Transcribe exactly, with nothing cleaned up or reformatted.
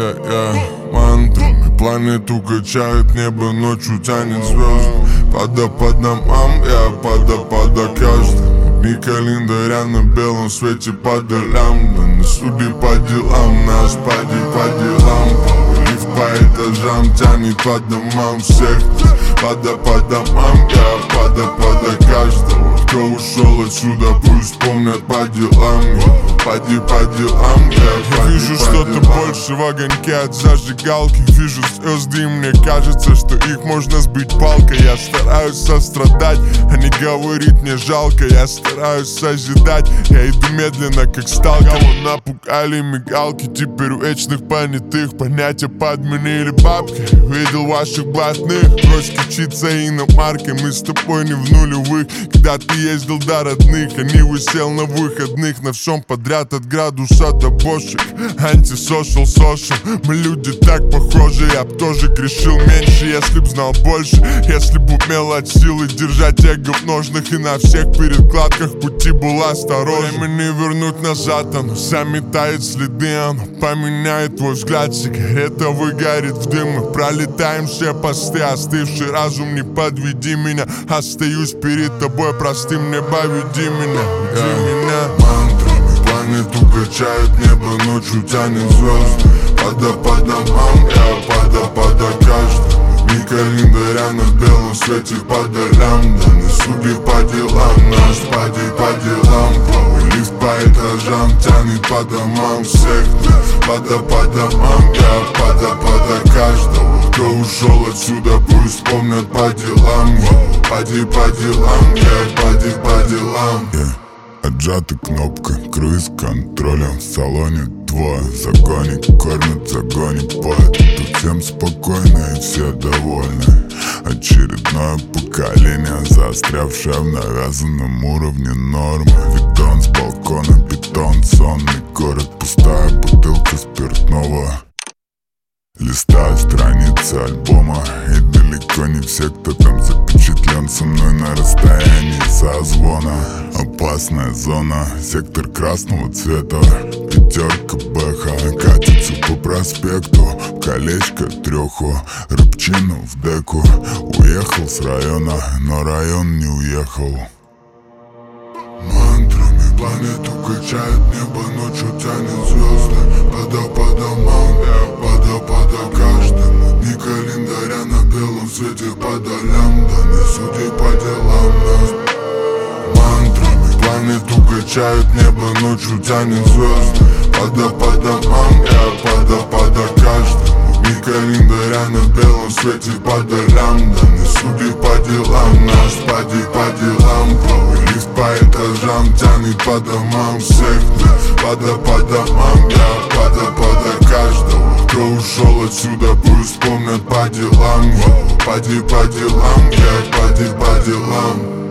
я, я мантрами планету качает, небо ночью тянет звезды. Пада по домам, я пада пада каждому. Дни календаря на белом свете по долям. Да не суди по делам, нас поди по делам. Лифт по этажам тянет по домам всех. Пада по домам, я пада пада каждого. Кто ушел отсюда, пусть помнят по делам. Поди по делам, я, я вижу что-то больше в огоньке от зажигалки. Вижу звезды, и мне кажется, что их можно сбить палкой. Я стараюсь сострадать, а не говорить мне жалко. Я стараюсь созидать, я иду медленно, как сталкер. Кого напугали мигалки, теперь у вечных понятых понятия подменили бабки. Видел ваших блатных, брось учиться иномаркой. Мы с тобой не в нулевых, когда ты ездил до родных. А не высел на выходных, на всем подряд от градуса до бошек. Антисошал, сошел, мы люди так похожи. Я б тоже грешил меньше, если б знал больше. Если б умел от силы держать эго в ножнах. И на всех перекладках пути был осторожен. Время не вернуть назад, оно заметает следы. Оно поменяет твой взгляд, сигарета выгорит в дым. Мы пролетаем все посты, остывший разум, не подведи меня. Остаюсь перед тобой простым, небо, веди меня, веди меня. Мантрами планету качает, небо ночью тянет звезды. Пада по домам, я пада пада каждому. Дни календаря на белом свете по долям. Да не суди по делам, нас поди по делам. Лифт по этажам тянет по домам всех. Пада по домам, я пада пада каждого. Кто ушел отсюда, пусть помнят по делам. Поди по делам, я поди по делам. yeah. Отжата кнопка, круиз контролем в салоне двое. Загоник кормят, загонит поет. Тут всем спокойно и все довольны. Очередное поколение, застрявшее в навязанном уровне нормы. Видон с балкона, бетон, сонный город. Пустая бутылка спиртного. Листаю страницы альбома, и далеко не все, кто там запечатлен со мной на расстоянии созвона. Опасная зона, сектор красного цвета. Пятерка БХ катится по проспекту. Колечко треху, рыбчину в деку. Уехал с района, но район не уехал. Мантрами планету качает, небо ночью тянет звезды. Пада по домам, пада пада каждому. Дни календаря на белом свете по долям. Да не суди по делам нас. Мантрами планету качает, небо ночью тянет звезды. Пада по домам, пада пада каждому. Дни календаря на белом свете по долям. Да не суди по делам нас, поди по делам. Лифт по этажам тянет по домам всех. Пада по домам, я пада пада каждого. Кто ушел отсюда, пусть помнят по делам. Поди по делам, я поди по делам.